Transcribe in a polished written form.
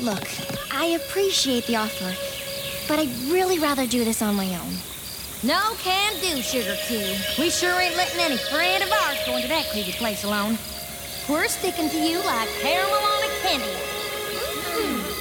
Look, I appreciate the offer, but I'd really rather do this on my own. No can do, Sugar Cube. We sure ain't letting any friend of ours go into that creepy place alone. We're sticking to you like caramel on a candy.